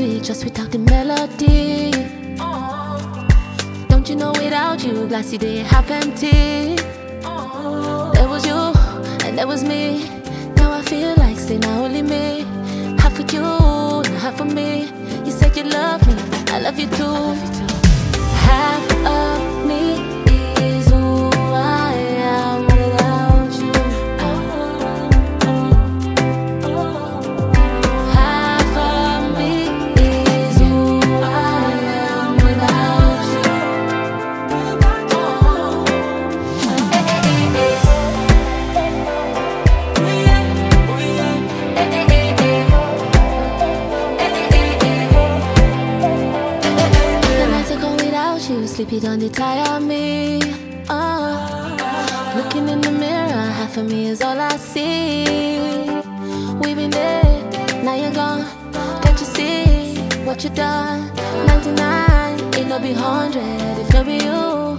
sweet just without the melody. Don't you know without you, glassy day half empty. There was you and there was me. Now I feel like saying now only me. Half for you and half for me. You said you love me, I love you too. Half of me is who I am without you. Half of me is who I am without you. The nights I go without you, sleepy don't tire me. Looking in the mirror, half of me is all I see. We've been there, now you're gone. Can't you see what you done? 99, it no be 100 if no be you.